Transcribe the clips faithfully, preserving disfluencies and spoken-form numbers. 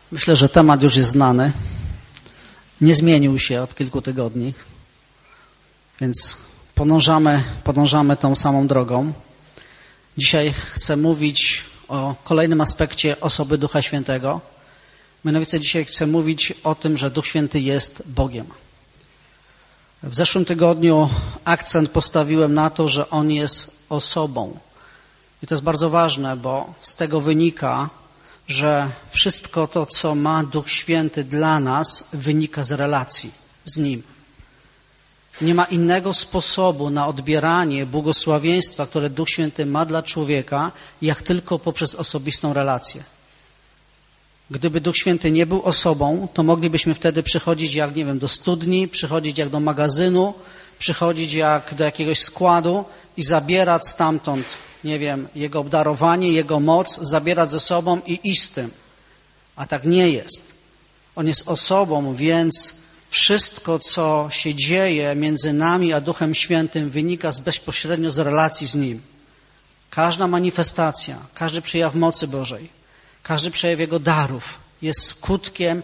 Myślę, że temat już jest znany. Nie zmienił się od kilku tygodni, więc podążamy, podążamy tą samą drogą. Dzisiaj chcę mówić o kolejnym aspekcie osoby Ducha Świętego. Mianowicie dzisiaj chcę mówić o tym, że Duch Święty jest Bogiem. W zeszłym tygodniu akcent postawiłem na to, że On jest osobą. I to jest bardzo ważne, bo z tego wynika, że wszystko to, co ma Duch Święty dla nas, wynika z relacji z Nim. Nie ma innego sposobu na odbieranie błogosławieństwa, które Duch Święty ma dla człowieka, jak tylko poprzez osobistą relację. Gdyby Duch Święty nie był osobą, to moglibyśmy wtedy przychodzić jak, nie wiem, do studni, przychodzić jak do magazynu, przychodzić jak do jakiegoś składu i zabierać stamtąd, nie wiem, Jego obdarowanie, Jego moc, zabierać ze sobą i iść z tym. A tak nie jest. On jest osobą, więc wszystko, co się dzieje między nami a Duchem Świętym, wynika z bezpośrednio z relacji z Nim. Każda manifestacja, każdy przejaw mocy Bożej, każdy przejaw Jego darów jest skutkiem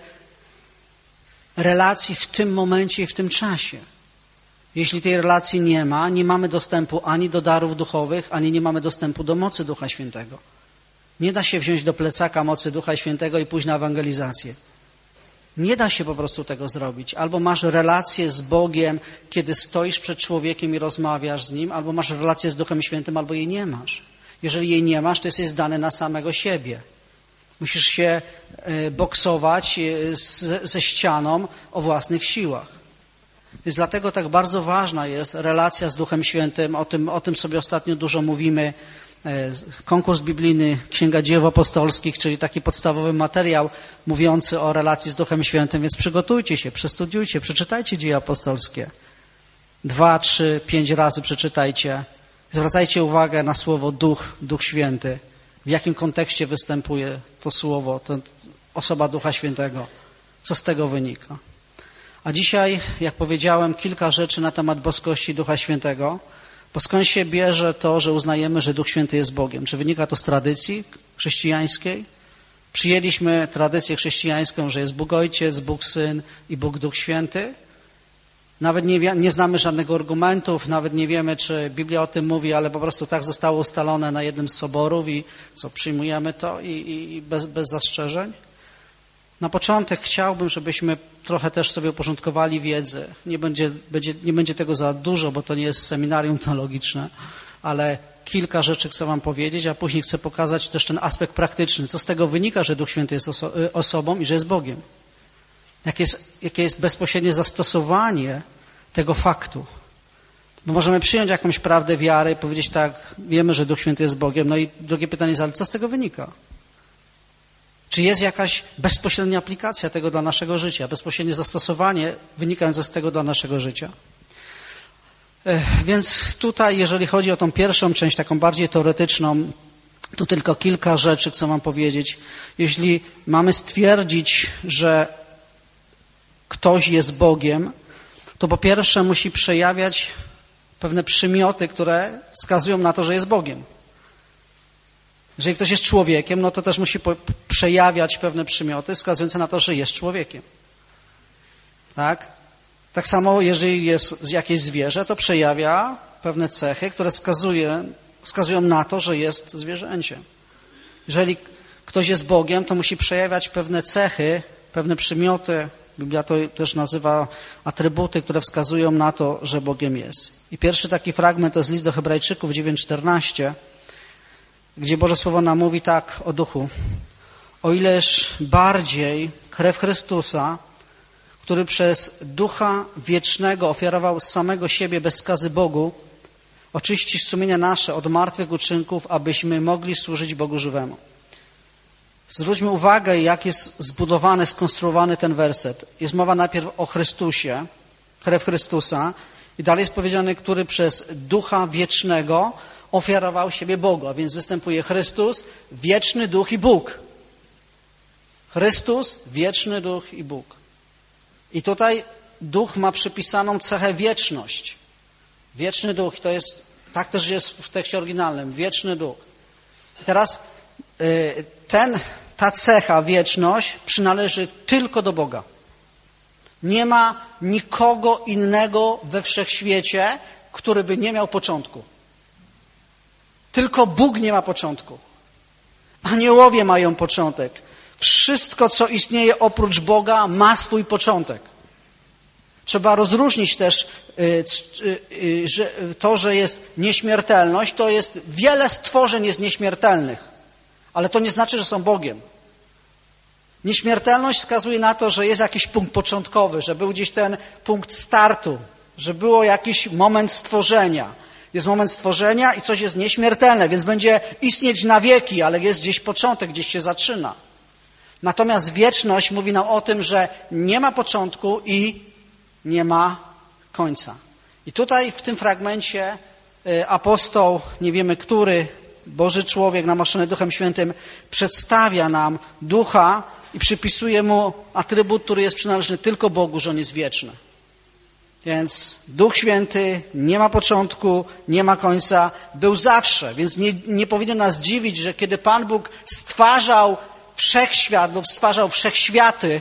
relacji w tym momencie i w tym czasie. Jeśli tej relacji nie ma, nie mamy dostępu ani do darów duchowych, ani nie mamy dostępu do mocy Ducha Świętego. Nie da się wziąć do plecaka mocy Ducha Świętego i pójść na ewangelizację. Nie da się po prostu tego zrobić. Albo masz relację z Bogiem, kiedy stoisz przed człowiekiem i rozmawiasz z Nim, albo masz relację z Duchem Świętym, albo jej nie masz. Jeżeli jej nie masz, to jesteś zdany na samego siebie. Musisz się boksować ze ścianą o własnych siłach. Więc dlatego tak bardzo ważna jest relacja z Duchem Świętym. O tym, o tym sobie ostatnio dużo mówimy. Konkurs biblijny, Księga Dzieł Apostolskich, czyli taki podstawowy materiał mówiący o relacji z Duchem Świętym. Więc przygotujcie się, przestudiujcie, przeczytajcie Dzieje Apostolskie. Dwa, trzy, pięć razy przeczytajcie. Zwracajcie uwagę na słowo Duch, Duch Święty. W jakim kontekście występuje to słowo, to osoba Ducha Świętego. Co z tego wynika? A dzisiaj, jak powiedziałem, kilka rzeczy na temat boskości Ducha Świętego. Bo skąd się bierze to, że uznajemy, że Duch Święty jest Bogiem? Czy wynika to z tradycji chrześcijańskiej? Przyjęliśmy tradycję chrześcijańską, że jest Bóg Ojciec, Bóg Syn i Bóg Duch Święty. Nawet nie, nie znamy żadnego argumentów, nawet nie wiemy, czy Biblia o tym mówi, ale po prostu tak zostało ustalone na jednym z soborów i co, przyjmujemy to i, i, i bez, bez zastrzeżeń. Na początek chciałbym, żebyśmy trochę też sobie uporządkowali wiedzę. Nie będzie, będzie, nie będzie tego za dużo, bo to nie jest seminarium teologiczne, ale kilka rzeczy chcę wam powiedzieć, a później chcę pokazać też ten aspekt praktyczny. Co z tego wynika, że Duch Święty jest oso- osobą i że jest Bogiem? Jakie jest, jakie jest bezpośrednie zastosowanie tego faktu? Bo możemy przyjąć jakąś prawdę wiary i powiedzieć tak, wiemy, że Duch Święty jest Bogiem. No i drugie pytanie jest, ale co z tego wynika? Czy jest jakaś bezpośrednia aplikacja tego dla naszego życia, bezpośrednie zastosowanie wynikające z tego dla naszego życia? Więc tutaj, jeżeli chodzi o tą pierwszą część, taką bardziej teoretyczną, to tylko kilka rzeczy chcę wam powiedzieć. Jeśli mamy stwierdzić, że ktoś jest Bogiem, to po pierwsze musi przejawiać pewne przymioty, które wskazują na to, że jest Bogiem. Jeżeli ktoś jest człowiekiem, no to też musi przejawiać pewne przymioty wskazujące na to, że jest człowiekiem. Tak? Tak samo, jeżeli jest jakieś zwierzę, to przejawia pewne cechy, które wskazuje, wskazują na to, że jest zwierzęciem. Jeżeli ktoś jest Bogiem, to musi przejawiać pewne cechy, pewne przymioty. Biblia to też nazywa atrybuty, które wskazują na to, że Bogiem jest. I pierwszy taki fragment to jest list do Hebrajczyków dziewięć czternaście, gdzie Boże Słowo nam mówi tak o Duchu. O ileż bardziej krew Chrystusa, który przez Ducha Wiecznego ofiarował z samego siebie bez skazy Bogu, oczyści sumienia nasze od martwych uczynków, abyśmy mogli służyć Bogu żywemu. Zwróćmy uwagę, jak jest zbudowany, skonstruowany ten werset. Jest mowa najpierw o Chrystusie, krew Chrystusa i dalej jest powiedziane, który przez Ducha Wiecznego ofiarował siebie Bogu, a więc występuje Chrystus, wieczny Duch i Bóg. Chrystus, wieczny Duch i Bóg. I tutaj Duch ma przypisaną cechę wieczność. Wieczny Duch, to jest, tak też jest w tekście oryginalnym, wieczny Duch. I teraz ten ta cecha, wieczność, przynależy tylko do Boga. Nie ma nikogo innego we wszechświecie, który by nie miał początku. Tylko Bóg nie ma początku. Aniołowie mają początek. Wszystko, co istnieje oprócz Boga, ma swój początek. Trzeba rozróżnić też że to, że jest nieśmiertelność, to jest wiele stworzeń jest nieśmiertelnych, ale to nie znaczy, że są Bogiem. Nieśmiertelność wskazuje na to, że jest jakiś punkt początkowy, że był gdzieś ten punkt startu, że było jakiś moment stworzenia. Jest moment stworzenia i coś jest nieśmiertelne, więc będzie istnieć na wieki, ale jest gdzieś początek, gdzieś się zaczyna. Natomiast wieczność mówi nam o tym, że nie ma początku i nie ma końca. I tutaj w tym fragmencie apostoł, nie wiemy który, Boży człowiek namaszczony Duchem Świętym przedstawia nam Ducha i przypisuje mu atrybut, który jest przynależny tylko Bogu, że on jest wieczny. Więc Duch Święty nie ma początku, nie ma końca, był zawsze, więc nie, nie powinno nas dziwić, że kiedy Pan Bóg stwarzał wszechświat lub stwarzał wszechświaty,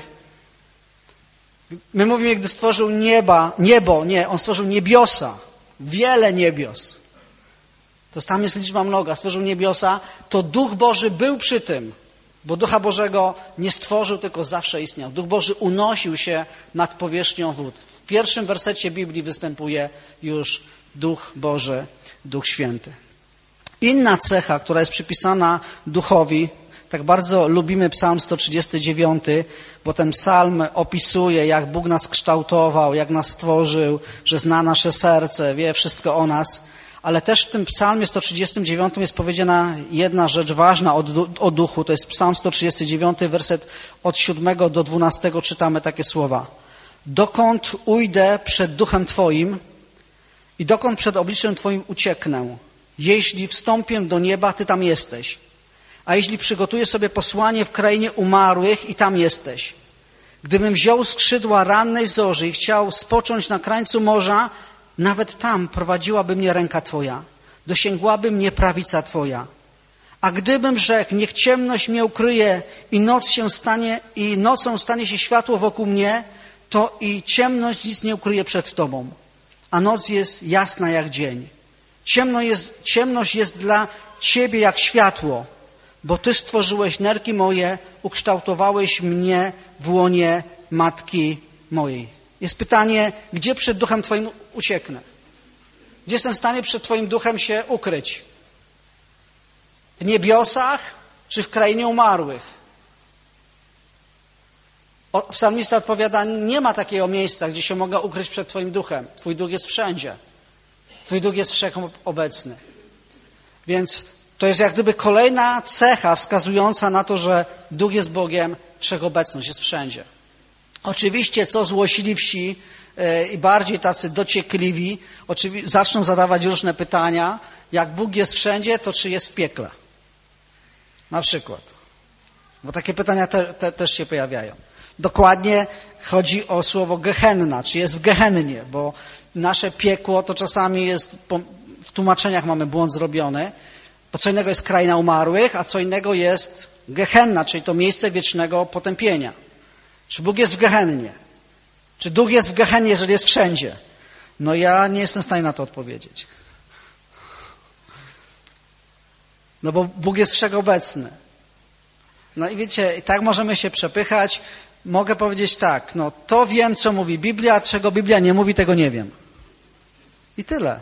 my mówimy, gdy stworzył nieba, niebo, nie, on stworzył niebiosa, wiele niebios. To tam jest liczba mnoga, stworzył niebiosa, to Duch Boży był przy tym, bo Ducha Bożego nie stworzył, tylko zawsze istniał. Duch Boży unosił się nad powierzchnią wód. W pierwszym wersecie Biblii występuje już Duch Boży, Duch Święty. Inna cecha, która jest przypisana Duchowi, tak bardzo lubimy Psalm sto trzydziesty dziewiąty, bo ten psalm opisuje, jak Bóg nas kształtował, jak nas stworzył, że zna nasze serce, wie wszystko o nas. Ale też w tym psalmie sto trzydziestym dziewiątym jest powiedziana jedna rzecz ważna o, o duchu. To jest psalm sto trzydziesty dziewiąty, werset od siódmego do dwunastego czytamy takie słowa. Dokąd ujdę przed duchem Twoim i dokąd przed obliczem Twoim ucieknę? Jeśli wstąpię do nieba, Ty tam jesteś. A jeśli przygotuję sobie posłanie w krainie umarłych i tam jesteś. Gdybym wziął skrzydła rannej zorzy i chciał spocząć na krańcu morza, nawet tam prowadziłaby mnie ręka Twoja, dosięgłaby mnie prawica Twoja. A gdybym rzekł, niech ciemność mnie ukryje i noc się stanie, i nocą stanie się światło wokół mnie, to i ciemność nic nie ukryje przed Tobą, a noc jest jasna jak dzień. Ciemno jest, ciemność jest dla Ciebie jak światło, bo Ty stworzyłeś nerki moje, ukształtowałeś mnie w łonie matki mojej. Jest pytanie, gdzie przed duchem Twoim ucieknę? Gdzie jestem w stanie przed Twoim duchem się ukryć? W niebiosach czy w krainie umarłych? O, psalmista odpowiada, nie ma takiego miejsca, gdzie się mogę ukryć przed Twoim duchem. Twój duch jest wszędzie. Twój duch jest wszechobecny. Więc to jest jak gdyby kolejna cecha wskazująca na to, że duch jest Bogiem, wszechobecność jest wszędzie. Oczywiście, co złośliwsi yy, i bardziej tacy dociekliwi oczywi- zaczną zadawać różne pytania. Jak Bóg jest wszędzie, to czy jest w piekle? Na przykład. Bo takie pytania te, te, też się pojawiają. Dokładnie chodzi o słowo gehenna, czy jest w gehennie, bo nasze piekło to czasami jest, w tłumaczeniach mamy błąd zrobiony, bo co innego jest kraina umarłych, a co innego jest gehenna, czyli to miejsce wiecznego potępienia. Czy Bóg jest w gehennie? Czy duch jest w gehennie, jeżeli jest wszędzie? No ja nie jestem w stanie na to odpowiedzieć. No bo Bóg jest wszechobecny. No i wiecie, tak możemy się przepychać. Mogę powiedzieć tak, no to wiem, co mówi Biblia, czego Biblia nie mówi, tego nie wiem. I tyle.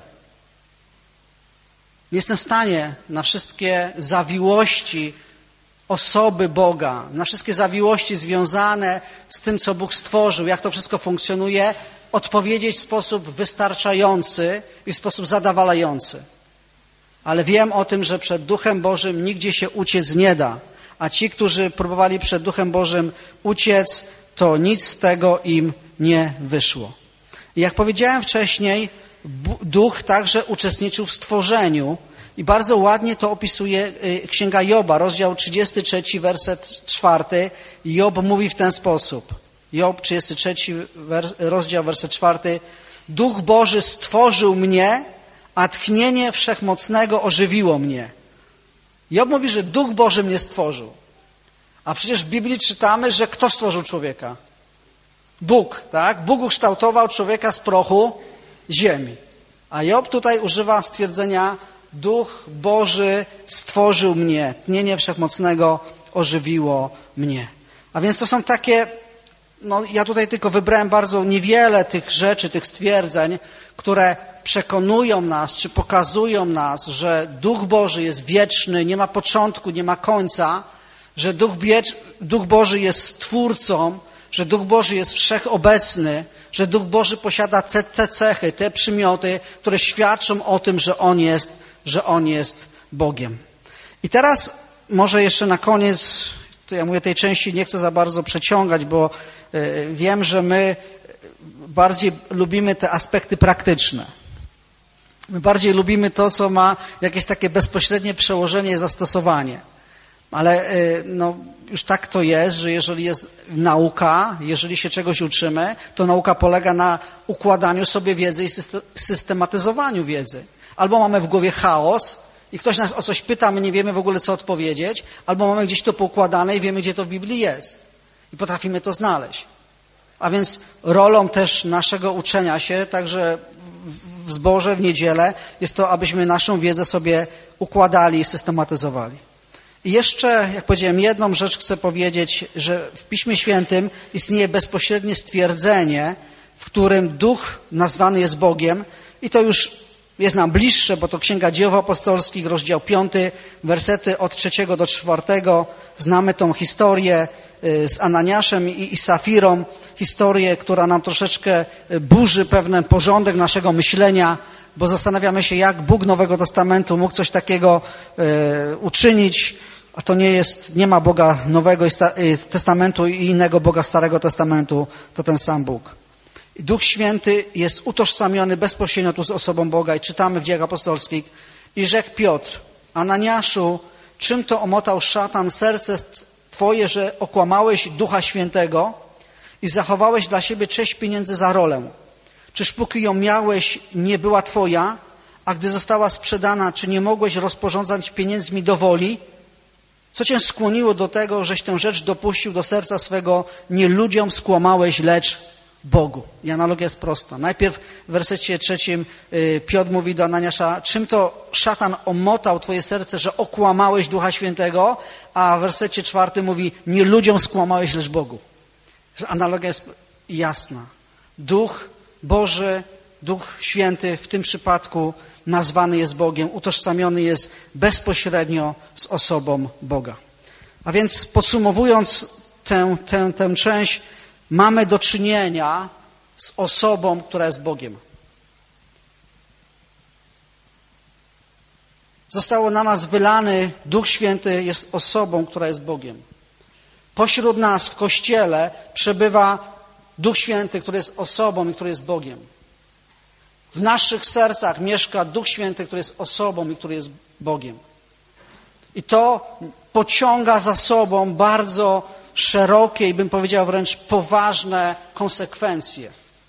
Nie jestem w stanie na wszystkie zawiłości osoby Boga, na wszystkie zawiłości związane z tym, co Bóg stworzył, jak to wszystko funkcjonuje, odpowiedzieć w sposób wystarczający i w sposób zadowalający. Ale wiem o tym, że przed Duchem Bożym nigdzie się uciec nie da. A ci, którzy próbowali przed Duchem Bożym uciec, to nic z tego im nie wyszło. I jak powiedziałem wcześniej, Duch także uczestniczył w stworzeniu i bardzo ładnie to opisuje Księga Joba, rozdział trzydziesty trzeci, werset czwarty. Job mówi w ten sposób. Job, trzydziesty trzeci rozdział, werset czwarty. Duch Boży stworzył mnie, a tchnienie Wszechmocnego ożywiło mnie. Job mówi, że Duch Boży mnie stworzył. A przecież w Biblii czytamy, że kto stworzył człowieka? Bóg, tak? Bóg ukształtował człowieka z prochu ziemi. A Job tutaj używa stwierdzenia: Duch Boży stworzył mnie, tnienie Wszechmocnego ożywiło mnie. A więc to są takie, no ja tutaj tylko wybrałem bardzo niewiele tych rzeczy, tych stwierdzeń, które przekonują nas, czy pokazują nas, że Duch Boży jest wieczny, nie ma początku, nie ma końca, że Duch, Biecz, Duch Boży jest Stwórcą, że Duch Boży jest wszechobecny, że Duch Boży posiada te, te cechy, te przymioty, które świadczą o tym, że On jest, że On jest Bogiem. I teraz może jeszcze na koniec, to ja mówię, tej części nie chcę za bardzo przeciągać, bo y, wiem, że my bardziej lubimy te aspekty praktyczne. My bardziej lubimy to, co ma jakieś takie bezpośrednie przełożenie i zastosowanie. Ale y, no, już tak to jest, że jeżeli jest nauka, jeżeli się czegoś uczymy, to nauka polega na układaniu sobie wiedzy i systematyzowaniu wiedzy. Albo mamy w głowie chaos i ktoś nas o coś pyta, my nie wiemy w ogóle, co odpowiedzieć, albo mamy gdzieś to poukładane i wiemy, gdzie to w Biblii jest. I potrafimy to znaleźć. A więc rolą też naszego uczenia się, także w zborze, w niedzielę, jest to, abyśmy naszą wiedzę sobie układali i systematyzowali. I jeszcze, jak powiedziałem, jedną rzecz chcę powiedzieć, że w Piśmie Świętym istnieje bezpośrednie stwierdzenie, w którym Duch nazwany jest Bogiem i to już jest nam bliższe, bo to Księga Dzieł Apostolskich, rozdział piąty, wersety od trzeciego do czwartego. Znamy tą historię z Ananiaszem i, i Safirą, historię, która nam troszeczkę burzy pewien porządek naszego myślenia, bo zastanawiamy się, jak Bóg Nowego Testamentu mógł coś takiego e, uczynić, a to nie jest, nie ma Boga Nowego Testamentu i innego Boga Starego Testamentu, to ten sam Bóg. I Duch Święty jest utożsamiony bezpośrednio tu z osobą Boga i czytamy w Dziejach Apostolskich: i rzekł Piotr: Ananiaszu, czym to omotał szatan serce Twoje, że okłamałeś Ducha Świętego i zachowałeś dla siebie cześć pieniędzy za rolę? Czyż póki ją miałeś, nie była Twoja, a gdy została sprzedana, czy nie mogłeś rozporządzać pieniędzmi do woli? Co Cię skłoniło do tego, żeś tę rzecz dopuścił do serca swego? Nie ludziom skłamałeś, lecz Bogu. I analogia jest prosta. Najpierw w wersecie trzecim Piotr mówi do Ananiasza: czym to szatan omotał Twoje serce, że okłamałeś Ducha Świętego? A w wersecie czwartym mówi: nie ludziom skłamałeś, lecz Bogu. Analogia jest jasna. Duch Boży, Duch Święty w tym przypadku nazwany jest Bogiem, utożsamiony jest bezpośrednio z osobą Boga. A więc podsumowując tę, tę, tę część, mamy do czynienia z osobą, która jest Bogiem. Zostało na nas wylany Duch Święty, jest osobą, która jest Bogiem. Pośród nas w Kościele przebywa Duch Święty, który jest osobą i który jest Bogiem. W naszych sercach mieszka Duch Święty, który jest osobą i który jest Bogiem. I to pociąga za sobą bardzo szerokie i bym powiedział wręcz poważne konsekwencje.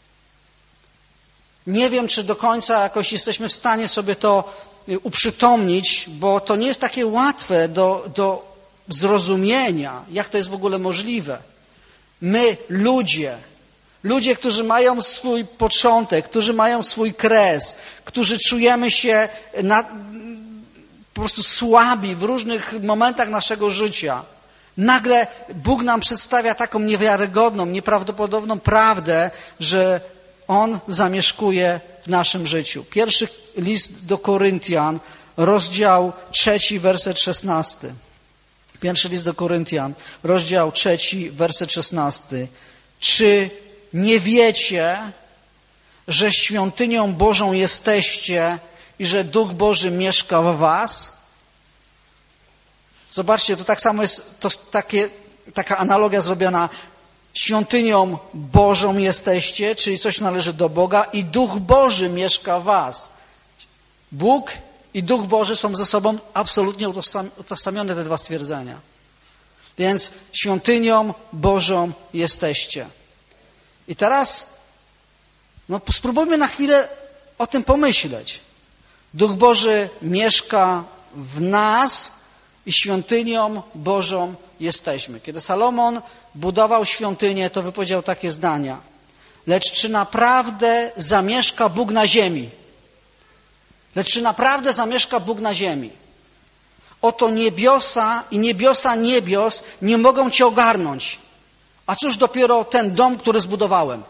Nie wiem, czy do końca jakoś jesteśmy w stanie sobie to uprzytomnić, bo to nie jest takie łatwe do, do zrozumienia, jak to jest w ogóle możliwe. My, ludzie, ludzie, którzy mają swój początek, którzy mają swój kres, którzy czujemy się na, po prostu słabi w różnych momentach naszego życia, nagle Bóg nam przedstawia taką niewiarygodną, nieprawdopodobną prawdę, że On zamieszkuje w naszym życiu. Pierwszy list do Koryntian, rozdział trzeci, werset szesnasty. Pierwszy list do Koryntian, rozdział trzeci, werset szesnasty. Czy nie wiecie, że świątynią Bożą jesteście i że Duch Boży mieszka w was? Zobaczcie, to tak samo jest, to takie, taka analogia zrobiona. Świątynią Bożą jesteście, czyli coś należy do Boga, i Duch Boży mieszka w was. Bóg i Duch Boży są ze sobą absolutnie utożsamione, te dwa stwierdzenia. Więc świątynią Bożą jesteście. I teraz no, spróbujmy na chwilę o tym pomyśleć. Duch Boży mieszka w nas i świątynią Bożą jesteśmy. Kiedy Salomon budował świątynię, to wypowiedział takie zdania. Lecz czy naprawdę zamieszka Bóg na ziemi? Lecz czy naprawdę zamieszka Bóg na ziemi? Oto niebiosa i niebiosa niebios nie mogą Cię ogarnąć. A cóż dopiero ten dom, który zbudowałem?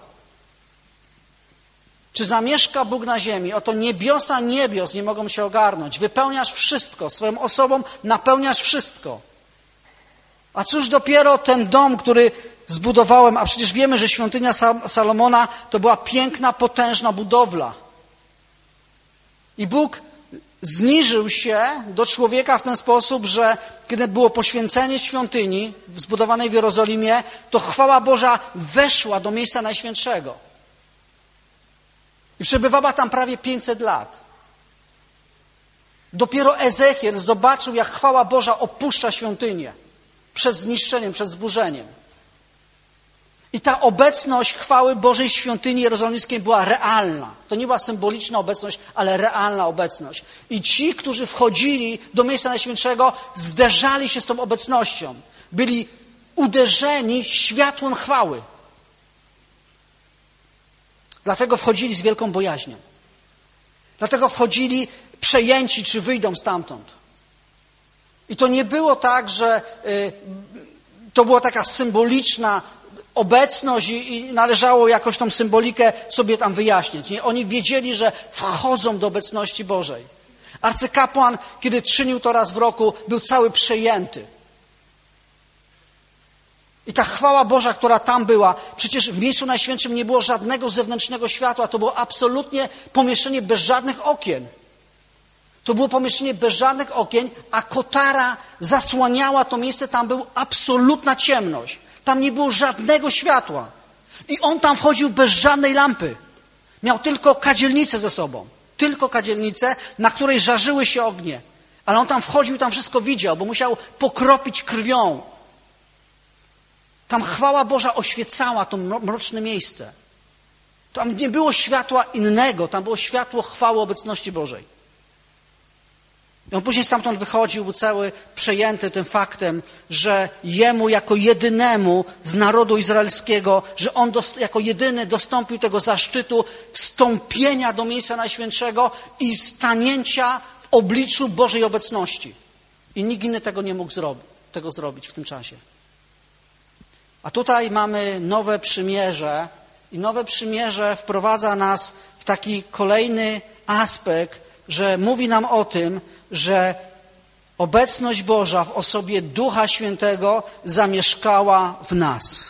Czy zamieszka Bóg na ziemi? Oto niebiosa niebios nie mogą się ogarnąć. Wypełniasz wszystko. Swoją osobą napełniasz wszystko. A cóż dopiero ten dom, który zbudowałem, a przecież wiemy, że świątynia Salomona to była piękna, potężna budowla. I Bóg zniżył się do człowieka w ten sposób, że kiedy było poświęcenie świątyni zbudowanej w Jerozolimie, to chwała Boża weszła do miejsca Najświętszego. I przebywała tam prawie pięćset lat. Dopiero Ezechiel zobaczył, jak chwała Boża opuszcza świątynię przed zniszczeniem, przed zburzeniem. I ta obecność chwały Bożej świątyni jerozolimskiej była realna. To nie była symboliczna obecność, ale realna obecność. I ci, którzy wchodzili do miejsca Najświętszego, zderzali się z tą obecnością. Byli uderzeni światłem chwały. Dlatego wchodzili z wielką bojaźnią. Dlatego wchodzili przejęci, czy wyjdą stamtąd. I to nie było tak, że y, to była taka symboliczna obecność i, i należało jakoś tą symbolikę sobie tam wyjaśnić. Nie? Oni wiedzieli, że wchodzą do obecności Bożej. Arcykapłan, kiedy czynił to raz w roku, był cały przejęty. I ta chwała Boża, która tam była, przecież w miejscu Najświętszym nie było żadnego zewnętrznego światła, to było absolutnie pomieszczenie bez żadnych okien. To było pomieszczenie bez żadnych okien, a kotara zasłaniała to miejsce, tam była absolutna ciemność. Tam nie było żadnego światła. I on tam wchodził bez żadnej lampy. Miał tylko kadzielnicę ze sobą. Tylko kadzielnicę, na której żarzyły się ognie. Ale on tam wchodził i tam wszystko widział, bo musiał pokropić krwią. Tam chwała Boża oświecała to mroczne miejsce. Tam nie było światła innego, tam było światło chwały obecności Bożej. I on później stamtąd wychodził, był cały przejęty tym faktem, że jemu jako jedynemu z narodu izraelskiego, że on dost, jako jedyny dostąpił tego zaszczytu wstąpienia do miejsca Najświętszego i stanięcia w obliczu Bożej obecności. I nikt inny tego nie mógł zrobi, tego zrobić w tym czasie. A tutaj mamy nowe przymierze i nowe przymierze wprowadza nas w taki kolejny aspekt, że mówi nam o tym, że obecność Boża w osobie Ducha Świętego zamieszkała w nas.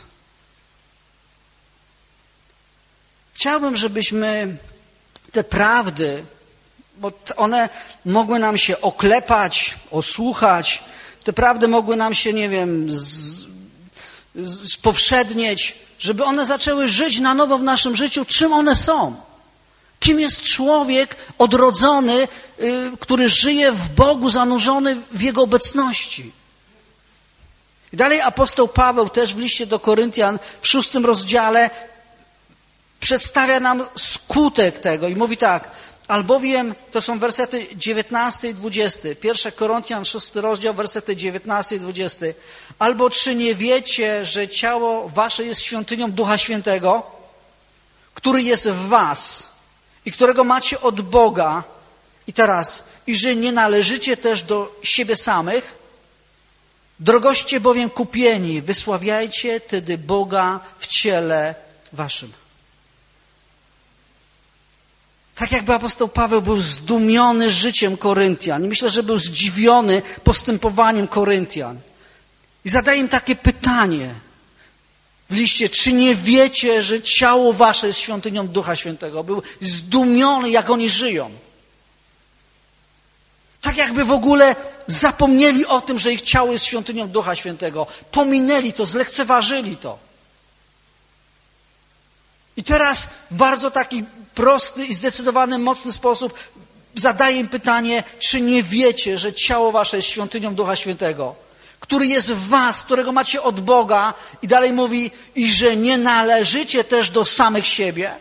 Chciałbym, żebyśmy te prawdy, bo one mogły nam się oklepać, osłuchać, te prawdy mogły nam się, nie wiem, z, z, spowszednieć, żeby one zaczęły żyć na nowo w naszym życiu, czym one są. Kim jest człowiek odrodzony, y, który żyje w Bogu, zanurzony w Jego obecności. I dalej apostoł Paweł też w liście do Koryntian w szóstym rozdziale przedstawia nam skutek tego i mówi tak, albowiem, to są wersety dziewiętnasty i dwudziesty, pierwszy Koryntian, szósty rozdział, wersety dziewiętnasty i dwudziesty. Albo czy nie wiecie, że ciało wasze jest świątynią Ducha Świętego, który jest w was i którego macie od Boga, i teraz, i że nie należycie też do siebie samych, drogoście bowiem kupieni, wysławiajcie tedy Boga w ciele waszym. Tak jakby apostoł Paweł był zdumiony życiem Koryntian. I myślę, że był zdziwiony postępowaniem Koryntian. I zadaje im takie pytanie w liście, czy nie wiecie, że ciało wasze jest świątynią Ducha Świętego? Był zdumiony, jak oni żyją. Tak jakby w ogóle zapomnieli o tym, że ich ciało jest świątynią Ducha Świętego. Pominęli to, zlekceważyli to. I teraz w bardzo taki prosty i zdecydowany, mocny sposób zadaje im pytanie, czy nie wiecie, że ciało wasze jest świątynią Ducha Świętego, który jest w was, którego macie od Boga, i dalej mówi, i że nie należycie też do samych siebie.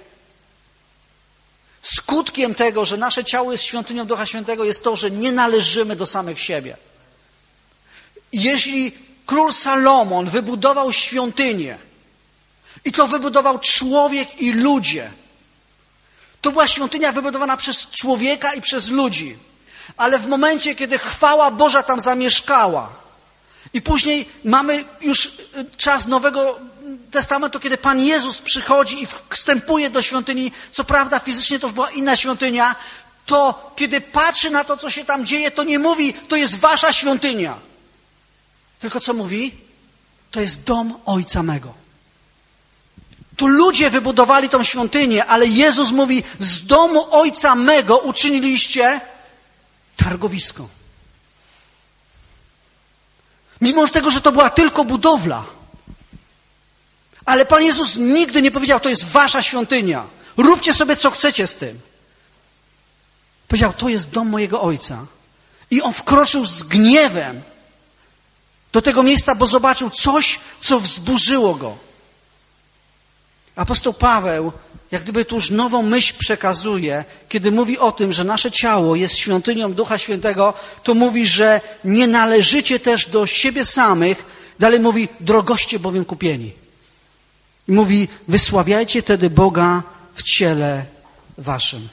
Skutkiem tego, że nasze ciało jest świątynią Ducha Świętego, jest to, że nie należymy do samych siebie. Jeśli król Salomon wybudował świątynię i to wybudował człowiek i ludzie. To była świątynia wybudowana przez człowieka i przez ludzi. Ale w momencie, kiedy chwała Boża tam zamieszkała i później mamy już czas Nowego Testamentu, kiedy Pan Jezus przychodzi i wstępuje do świątyni, co prawda fizycznie to już była inna świątynia, to kiedy patrzy na to, co się tam dzieje, to nie mówi, to jest wasza świątynia. Tylko co mówi? To jest dom Ojca mego. Tu ludzie wybudowali tą świątynię, ale Jezus mówi, z domu Ojca mego uczyniliście targowisko. Mimo tego, że to była tylko budowla. Ale Pan Jezus nigdy nie powiedział, to jest wasza świątynia. Róbcie sobie, co chcecie z tym. Powiedział, to jest dom mojego Ojca. I on wkroczył z gniewem do tego miejsca, bo zobaczył coś, co wzburzyło go. Apostoł Paweł, jak gdyby tu już nową myśl przekazuje, kiedy mówi o tym, że nasze ciało jest świątynią Ducha Świętego, to mówi, że nie należycie też do siebie samych. Dalej mówi, drogoście bowiem kupieni. I mówi, wysławiajcie tedy Boga w ciele waszym.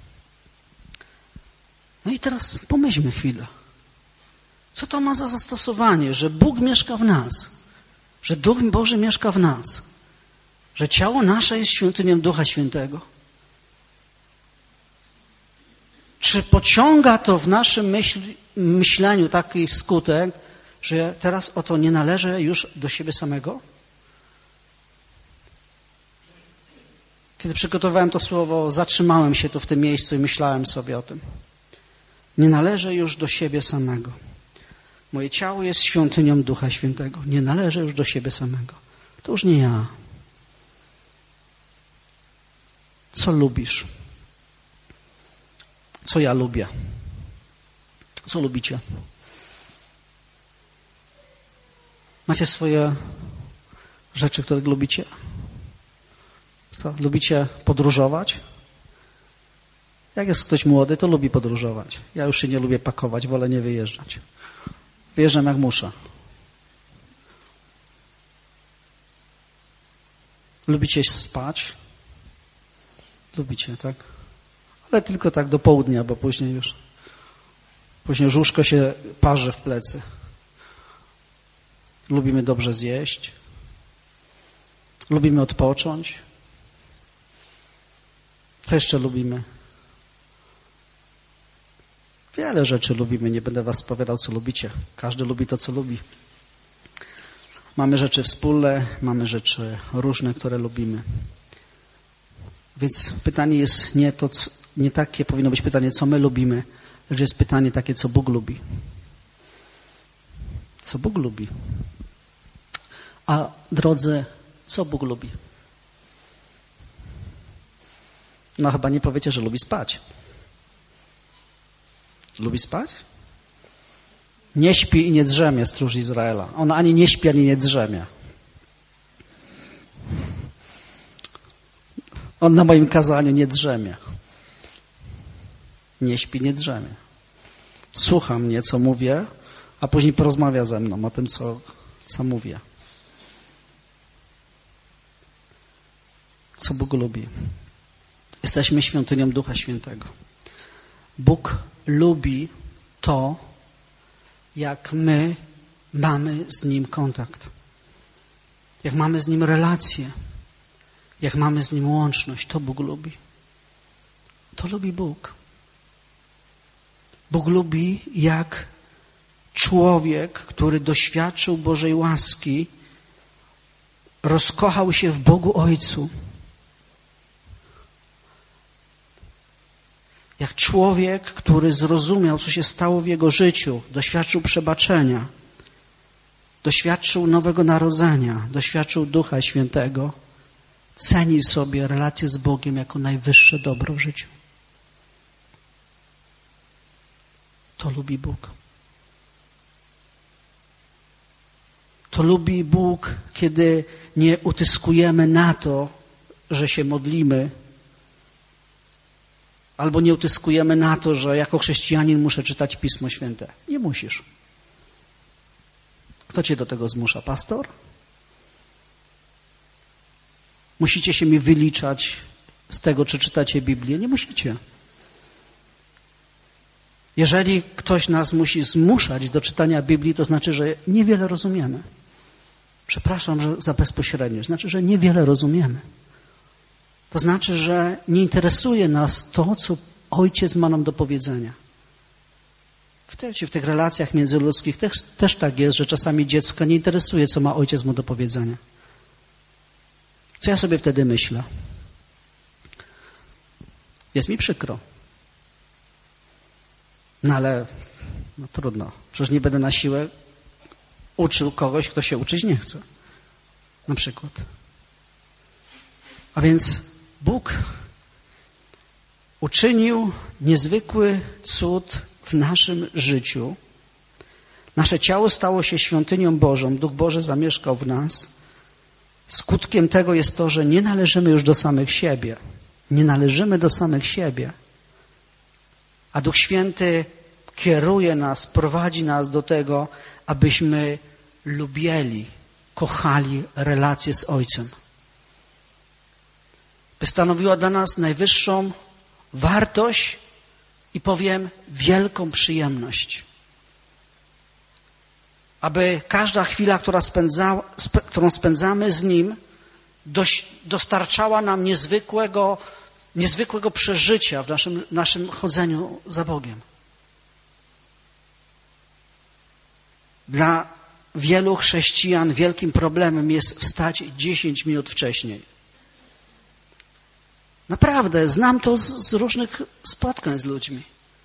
No i teraz pomyślmy chwilę. Co to ma za zastosowanie, że Bóg mieszka w nas, że Duch Boży mieszka w nas, że ciało nasze jest świątynią Ducha Świętego? Czy pociąga to w naszym myśl, myśleniu taki skutek, że teraz oto nie należę już do siebie samego? Kiedy przygotowałem to słowo, zatrzymałem się tu w tym miejscu i myślałem sobie o tym. Nie należę już do siebie samego. Moje ciało jest świątynią Ducha Świętego. Nie należę już do siebie samego. To już nie ja. Co lubisz? Co ja lubię? Co lubicie? Macie swoje rzeczy, które lubicie? Co? Lubicie podróżować? Jak jest ktoś młody, to lubi podróżować. Ja już się nie lubię pakować, wolę nie wyjeżdżać. Wyjeżdżam jak muszę. Lubicie spać? Lubicie, tak? Ale tylko tak do południa, bo później już później już łóżko się parzy w plecy. Lubimy dobrze zjeść. Lubimy odpocząć. Co jeszcze lubimy? Wiele rzeczy lubimy. Nie będę was spowiadał, co lubicie. Każdy lubi to, co lubi. Mamy rzeczy wspólne, mamy rzeczy różne, które lubimy. Więc pytanie jest nie to, nie takie powinno być pytanie, co my lubimy, lecz jest pytanie takie, co Bóg lubi. Co Bóg lubi. A drodzy, co Bóg lubi? No chyba nie powiecie, że lubi spać. Lubi spać? Nie śpi i nie drzemie, stróż Izraela. On ani nie śpi, ani nie drzemie. On na moim kazaniu nie drzemie. Nie śpi, nie drzemie. Słucha mnie, co mówię, a później porozmawia ze mną o tym, co, co mówię. Co Bóg lubi? Jesteśmy świątynią Ducha Świętego. Bóg lubi to, jak my mamy z Nim kontakt. Jak mamy z Nim relację. Jak mamy z Nim łączność. To Bóg lubi. To lubi Bóg. Bóg lubi, jak człowiek, który doświadczył Bożej łaski, rozkochał się w Bogu Ojcu. Jak człowiek, który zrozumiał, co się stało w jego życiu, doświadczył przebaczenia, doświadczył nowego narodzenia, doświadczył Ducha Świętego, ceni sobie relację z Bogiem jako najwyższe dobro w życiu. To lubi Bóg. To lubi Bóg, kiedy nie utyskujemy na to, że się modlimy, albo nie utyskujemy na to, że jako chrześcijanin muszę czytać Pismo Święte. Nie musisz. Kto cię do tego zmusza? Pastor? Musicie się mi wyliczać z tego, czy czytacie Biblię? Nie musicie. Jeżeli ktoś nas musi zmuszać do czytania Biblii, to znaczy, że niewiele rozumiemy. Przepraszam że za bezpośredniość. Znaczy, że niewiele rozumiemy. To znaczy, że nie interesuje nas to, co Ojciec ma nam do powiedzenia. W tych, w tych relacjach międzyludzkich też, też tak jest, że czasami dziecko nie interesuje, co ma Ojciec mu do powiedzenia. Co ja sobie wtedy myślę? Jest mi przykro. No ale no trudno. Przecież nie będę na siłę uczył kogoś, kto się uczyć nie chce. Na przykład. A więc Bóg uczynił niezwykły cud w naszym życiu. Nasze ciało stało się świątynią Bożą. Duch Boży zamieszkał w nas. Skutkiem tego jest to, że nie należymy już do samych siebie. Nie należymy do samych siebie. A Duch Święty kieruje nas, prowadzi nas do tego, abyśmy lubili, kochali relacje z Ojcem. By stanowiła dla nas najwyższą wartość i powiem wielką przyjemność. Aby każda chwila, która spędza, sp, którą spędzamy z Nim, dość, dostarczała nam niezwykłego, niezwykłego przeżycia w naszym, naszym chodzeniu za Bogiem. Dla wielu chrześcijan wielkim problemem jest wstać dziesięć minut wcześniej. Naprawdę, znam to z, z różnych spotkań z ludźmi.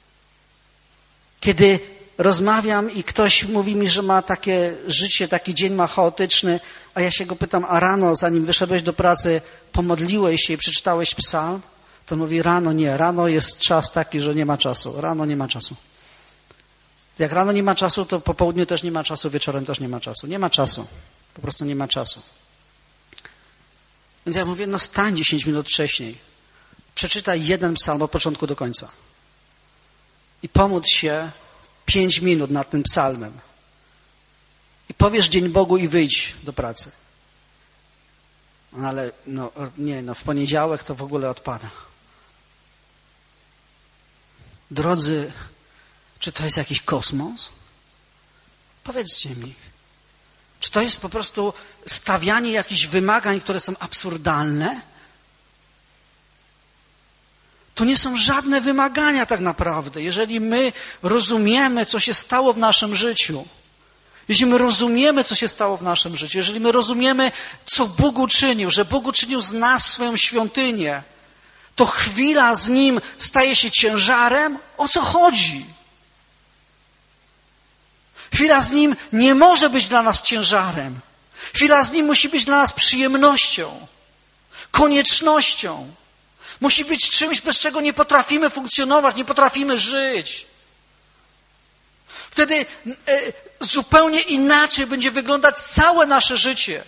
Kiedy rozmawiam i ktoś mówi mi, że ma takie życie, taki dzień ma chaotyczny, a ja się go pytam, a rano, zanim wyszedłeś do pracy, pomodliłeś się i przeczytałeś psalm? To mówi, rano nie, rano jest czas taki, że nie ma czasu, rano nie ma czasu. Jak rano nie ma czasu, to po południu też nie ma czasu, wieczorem też nie ma czasu. Nie ma czasu, po prostu nie ma czasu. Więc ja mówię, no stań dziesięć minut wcześniej, przeczytaj jeden psalm od początku do końca i pomódl się pięć minut nad tym psalmem. I powiesz dzień Bogu i wyjdź do pracy. No ale no, nie, no w poniedziałek to w ogóle odpada. Drodzy, czy to jest jakiś kosmos? Powiedzcie mi. Czy to jest po prostu stawianie jakichś wymagań, które są absurdalne? To nie są żadne wymagania tak naprawdę. Jeżeli my rozumiemy, co się stało w naszym życiu, jeśli my rozumiemy, co się stało w naszym życiu, jeżeli my rozumiemy, co Bóg uczynił, że Bóg uczynił z nas swoją świątynię, to chwila z Nim staje się ciężarem. O co chodzi? Chwila z Nim nie może być dla nas ciężarem. Chwila z Nim musi być dla nas przyjemnością, koniecznością. Musi być czymś, bez czego nie potrafimy funkcjonować, nie potrafimy żyć. Wtedy e, zupełnie inaczej będzie wyglądać całe nasze życie.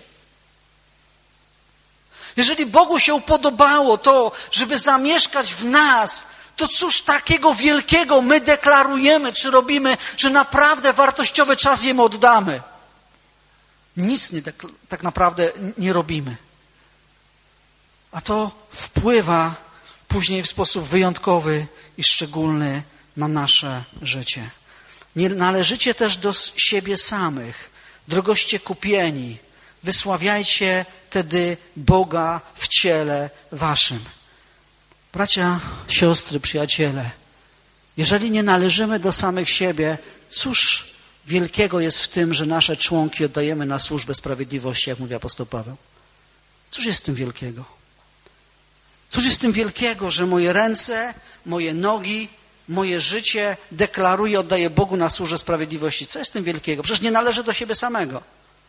Jeżeli Bogu się upodobało to, żeby zamieszkać w nas, to cóż takiego wielkiego my deklarujemy, czy robimy, że naprawdę wartościowy czas Jemu oddamy. Nic nie, tak naprawdę nie robimy. A to wpływa później w sposób wyjątkowy i szczególny na nasze życie. Nie należycie też do siebie samych, drogoście kupieni. Wysławiajcie tedy Boga w ciele waszym. Bracia, siostry, przyjaciele, jeżeli nie należymy do samych siebie, cóż wielkiego jest w tym, że nasze członki oddajemy na służbę sprawiedliwości, jak mówi apostoł Paweł? Cóż jest w tym wielkiego? Cóż jest w tym wielkiego, że moje ręce, moje nogi, moje życie deklaruję, oddaję Bogu na służbę sprawiedliwości? Co jest w tym wielkiego? Przecież nie należy do siebie samego.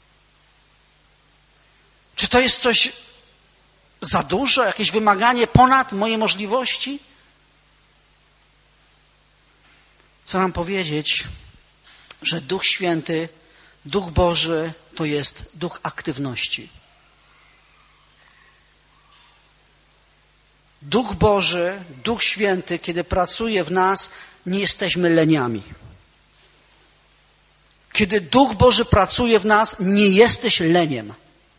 Czy to jest coś za dużo? Jakieś wymaganie ponad moje możliwości? Chcę wam powiedzieć, że Duch Święty, Duch Boży to jest duch aktywności. Duch Boży, Duch Święty, kiedy pracuje w nas, nie jesteśmy leniami. Kiedy Duch Boży pracuje w nas, nie jesteś leniem.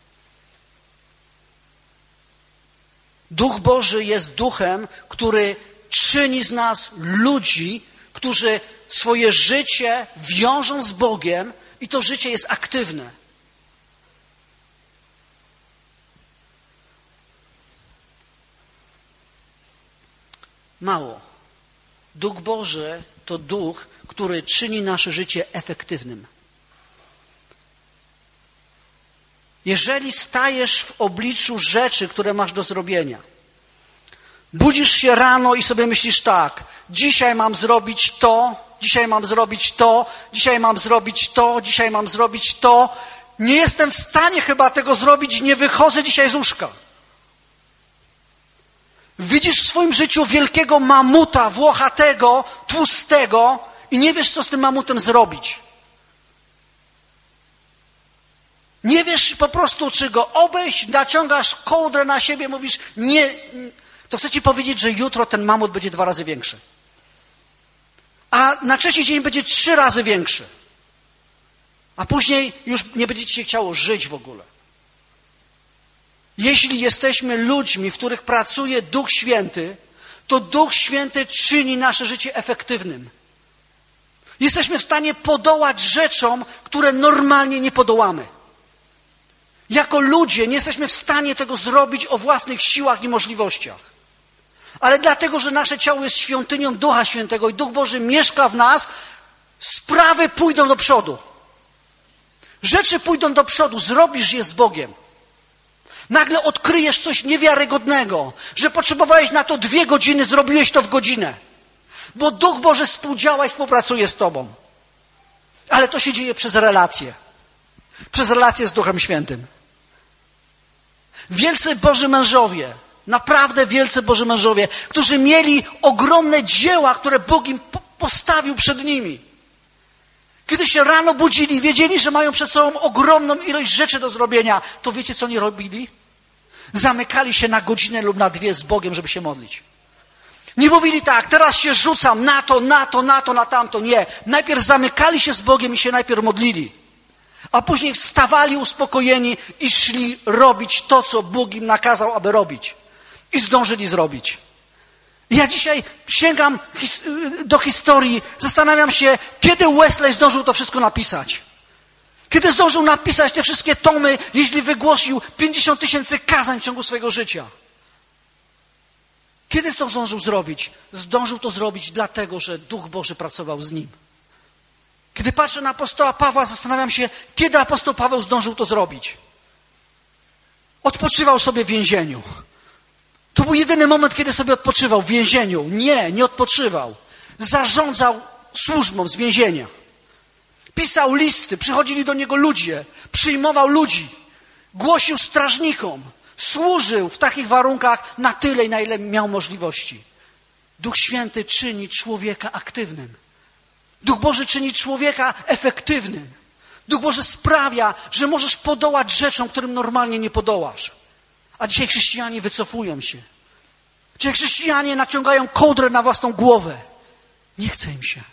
Duch Boży jest duchem, który czyni z nas ludzi, którzy swoje życie wiążą z Bogiem i to życie jest aktywne. Mało. Duch Boży to duch, który czyni nasze życie efektywnym. Jeżeli stajesz w obliczu rzeczy, które masz do zrobienia, budzisz się rano i sobie myślisz tak, dzisiaj mam zrobić to, dzisiaj mam zrobić to, dzisiaj mam zrobić to, dzisiaj mam zrobić to, nie jestem w stanie chyba tego zrobić, nie wychodzę dzisiaj z łóżka. Widzisz w swoim życiu wielkiego mamuta, włochatego, tłustego i nie wiesz, co z tym mamutem zrobić. Nie wiesz po prostu, czy go obejść, naciągasz kołdrę na siebie, mówisz, nie, to chcę ci powiedzieć, że jutro ten mamut będzie dwa razy większy. A na trzeci dzień będzie trzy razy większy. A później już nie będzie ci się chciało żyć w ogóle. Jeśli jesteśmy ludźmi, w których pracuje Duch Święty, to Duch Święty czyni nasze życie efektywnym. Jesteśmy w stanie podołać rzeczom, które normalnie nie podołamy. Jako ludzie nie jesteśmy w stanie tego zrobić o własnych siłach i możliwościach. Ale dlatego, że nasze ciało jest świątynią Ducha Świętego i Duch Boży mieszka w nas, sprawy pójdą do przodu. Rzeczy pójdą do przodu, zrobisz je z Bogiem. Nagle odkryjesz coś niewiarygodnego, że potrzebowałeś na to dwie godziny, zrobiłeś to w godzinę. Bo Duch Boży współdziała i współpracuje z tobą. Ale to się dzieje przez relacje. Przez relacje z Duchem Świętym. Wielcy Boży mężowie, naprawdę wielcy Boży mężowie, którzy mieli ogromne dzieła, które Bóg im postawił przed nimi. Kiedy się rano budzili, wiedzieli, że mają przed sobą ogromną ilość rzeczy do zrobienia, to wiecie, co oni robili? Zamykali się na godzinę lub na dwie z Bogiem, żeby się modlić. Nie mówili tak, teraz się rzucam na to, na to, na to, na tamto. Nie. Najpierw zamykali się z Bogiem i się najpierw modlili. A później wstawali uspokojeni i szli robić to, co Bóg im nakazał, aby robić. I zdążyli zrobić. Ja dzisiaj sięgam his- do historii, zastanawiam się, kiedy Wesley zdążył to wszystko napisać. Kiedy zdążył napisać te wszystkie tomy, jeśli wygłosił pięćdziesiąt tysięcy kazań w ciągu swojego życia. Kiedy to zdążył zrobić? Zdążył to zrobić dlatego, że Duch Boży pracował z nim. Kiedy patrzę na apostoła Pawła, zastanawiam się, kiedy apostoł Paweł zdążył to zrobić. Odpoczywał sobie w więzieniu. To był jedyny moment, kiedy sobie odpoczywał w więzieniu. Nie, nie odpoczywał. Zarządzał służbą z więzienia. Pisał listy, przychodzili do niego ludzie, przyjmował ludzi, głosił strażnikom, służył w takich warunkach na tyle, na ile miał możliwości. Duch Święty czyni człowieka aktywnym. Duch Boży czyni człowieka efektywnym. Duch Boży sprawia, że możesz podołać rzeczom, którym normalnie nie podołasz. A dzisiaj chrześcijanie wycofują się. Dzisiaj chrześcijanie naciągają kołdrę na własną głowę. Nie chce im się.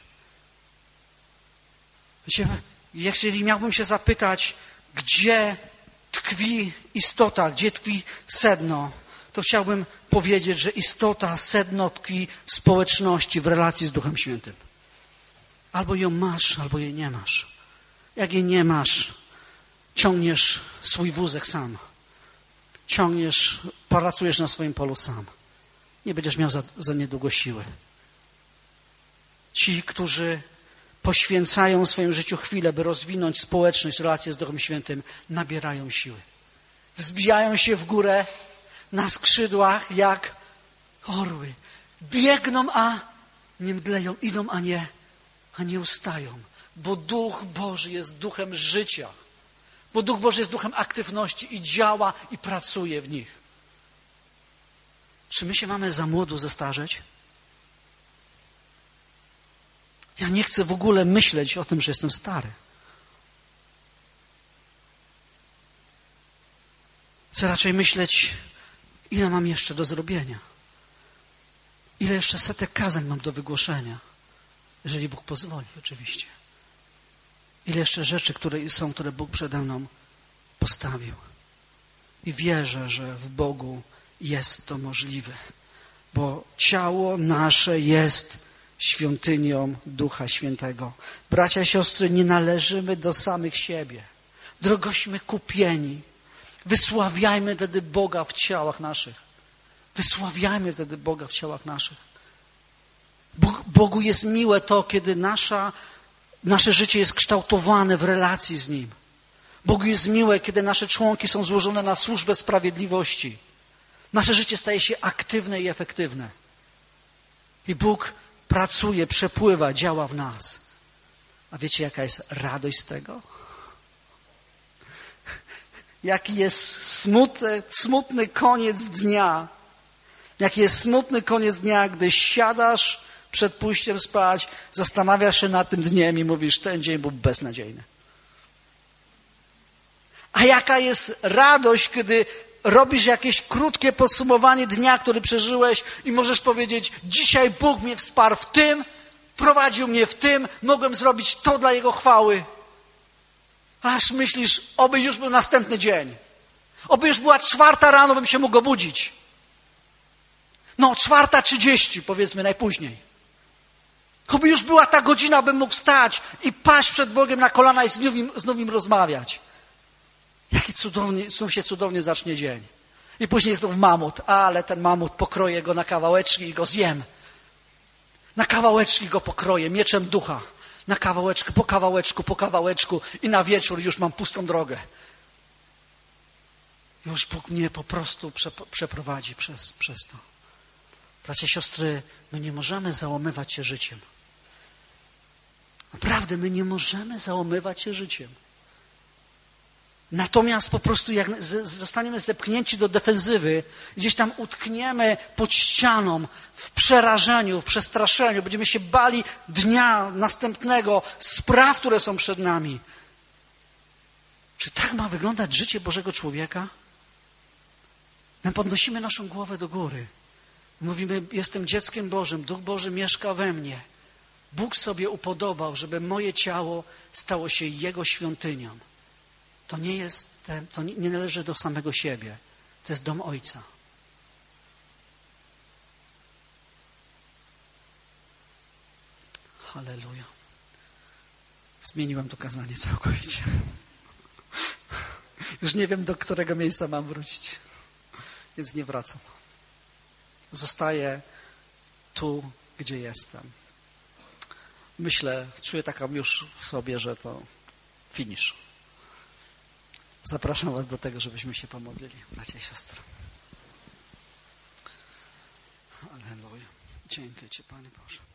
Wiecie, jeżeli miałbym się zapytać, gdzie tkwi istota, gdzie tkwi sedno, to chciałbym powiedzieć, że istota, sedno tkwi w społeczności, w relacji z Duchem Świętym. Albo ją masz, albo jej nie masz. Jak jej nie masz, ciągniesz swój wózek sam. Ciągniesz, pracujesz na swoim polu sam. Nie będziesz miał za, za niedługo siły. Ci, którzy poświęcają w swoim życiu chwilę, by rozwinąć społeczność, relacje z Duchem Świętym, nabierają siły. Wzbijają się w górę na skrzydłach jak orły. Biegną, a nie mdleją. Idą, a nie, a nie ustają. Bo Duch Boży jest duchem życia. Bo Duch Boży jest duchem aktywności i działa i pracuje w nich. Czy my się mamy za młodo zestarzeć? Ja nie chcę w ogóle myśleć o tym, że jestem stary. Chcę raczej myśleć, ile mam jeszcze do zrobienia. Ile jeszcze setek kazań mam do wygłoszenia. Jeżeli Bóg pozwoli, oczywiście. Ile jeszcze rzeczy, które są, które Bóg przede mną postawił. I wierzę, że w Bogu jest to możliwe, bo ciało nasze jest świątynią Ducha Świętego. Bracia i siostry, nie należymy do samych siebie. Drogośmy kupieni. Wysławiajmy wtedy Boga w ciałach naszych. Wysławiajmy wtedy Boga w ciałach naszych. Bogu jest miłe to, kiedy nasza, nasze życie jest kształtowane w relacji z Nim. Bogu jest miłe, kiedy nasze członki są złożone na służbę sprawiedliwości. Nasze życie staje się aktywne i efektywne. I Bóg pracuje, przepływa, działa w nas. A wiecie, jaka jest radość z tego? Jaki jest smutny, smutny koniec dnia. Jaki jest smutny koniec dnia, gdy siadasz przed pójściem spać, zastanawiasz się nad tym dniem i mówisz, ten dzień był beznadziejny. A jaka jest radość, kiedy robisz jakieś krótkie podsumowanie dnia, który przeżyłeś i możesz powiedzieć, dzisiaj Bóg mnie wsparł w tym, prowadził mnie w tym, mogłem zrobić to dla Jego chwały. Aż myślisz, oby już był następny dzień. Oby już była czwarta rano, bym się mógł obudzić. No, czwarta trzydzieści, powiedzmy najpóźniej. Oby już była ta godzina, bym mógł wstać i paść przed Bogiem na kolana i z nim, z nim rozmawiać. Jaki cudownie, znów się cudownie zacznie dzień. I później znów mamut, ale ten mamut pokroję go na kawałeczki i go zjem. Na kawałeczki go pokroję, mieczem ducha. Na kawałeczku, po kawałeczku, po kawałeczku i na wieczór już mam pustą drogę. Już Bóg mnie po prostu przeprowadzi przez, przez to. Bracia i siostry, my nie możemy załamywać się życiem. Naprawdę, my nie możemy załamywać się życiem. Natomiast po prostu jak zostaniemy zepchnięci do defensywy, gdzieś tam utkniemy pod ścianą, w przerażeniu, w przestraszeniu, będziemy się bali dnia następnego, spraw, które są przed nami. Czy tak ma wyglądać życie Bożego człowieka? My podnosimy naszą głowę do góry. Mówimy, jestem dzieckiem Bożym, Duch Boży mieszka we mnie. Bóg sobie upodobał, żeby moje ciało stało się Jego świątynią. To nie jest, to nie należy do samego siebie. To jest dom Ojca. Halleluja. Zmieniłem to kazanie całkowicie. Już nie wiem, do którego miejsca mam wrócić. Więc nie wracam. Zostaję tu, gdzie jestem. Myślę, czuję taką już w sobie, że to finish. Zapraszam was do tego, żebyśmy się pomodlili, bracia i siostry. Alleluja. Dziękuję Ci, Panie Boże.